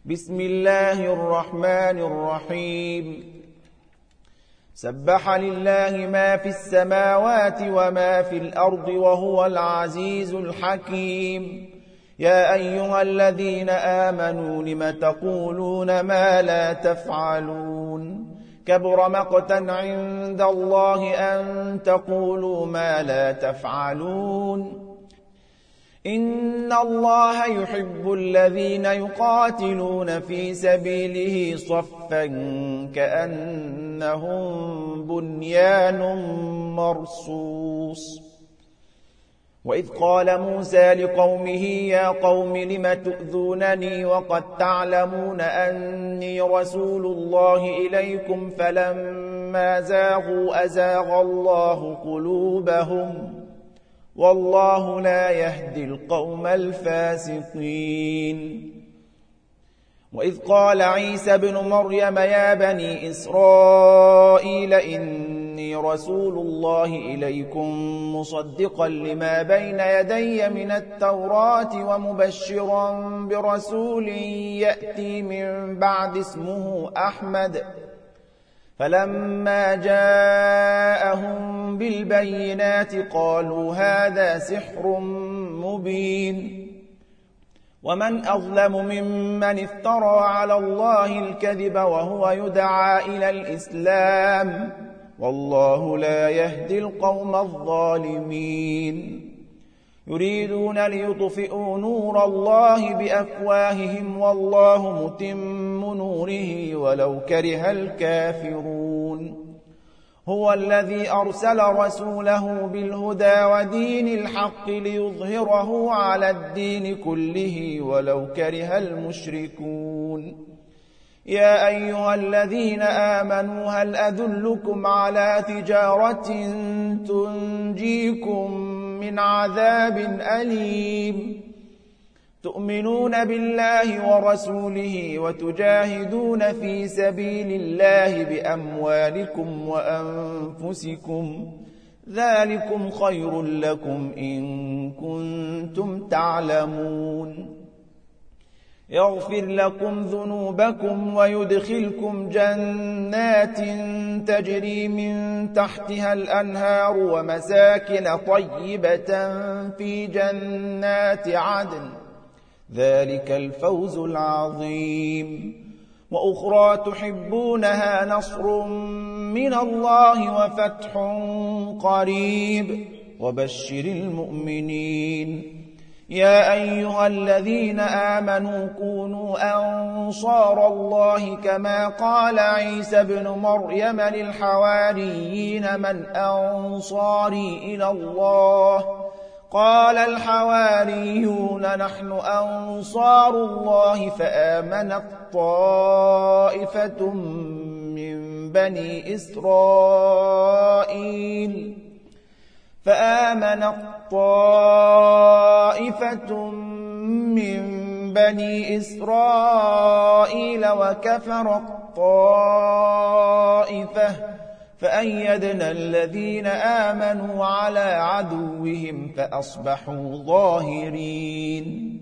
بسم الله الرحمن الرحيم سبح لله ما في السماوات وما في الأرض وهو العزيز الحكيم يا أيها الذين آمنوا لم تقولون ما لا تفعلون كبر مقتا عند الله أن تقولوا ما لا تفعلون إن الله يحب الذين يقاتلون في سبيله صفا كأنهم بنيان مرصوص وإذ قال موسى لقومه يا قوم لم تؤذونني وقد تعلمون أني رسول الله إليكم فلما زاغوا أزاغ الله قلوبهم والله لا يهدي القوم الفاسقين وإذ قال عيسى بن مريم يا بني إسرائيل إني رسول الله إليكم مصدقا لما بين يدي من التوراة ومبشرا برسول يأتي من بعد اسمه أحمد فلما جاءهم بالبينات قالوا هذا سحر مبين ومن أظلم ممن افترى على الله الكذب وهو يدعى إلى الإسلام والله لا يهدي القوم الظالمين يريدون ليطفئوا نور الله بأفواههم والله متم نوره ولو كره الكافرون هو الذي أرسل رسوله بالهدى ودين الحق ليظهره على الدين كله ولو كره المشركون يا أيها الذين آمنوا هل أدلكم على تجارة تنجيكم من عذاب أليم تؤمنون بالله ورسوله وتجاهدون في سبيل الله بأموالكم وأنفسكم ذلكم خير لكم إن كنتم تعلمون يغفر لكم ذنوبكم ويدخلكم جنات تجري من تحتها الأنهار ومساكن طيبة في جنات عدن ذلك الفوز العظيم وأخرى تحبونها نصر من الله وفتح قريب وبشر المؤمنين يا أيها الذين آمنوا كونوا أنصار الله كما قال عيسى بن مريم للحواريين من أنصاري إلى الله قال الحواريون نحن أنصار الله فآمنت طائفة من بني إسرائيل وكفرت طائفة فأيدنا الذين آمنوا على عدوهم فأصبحوا ظاهرين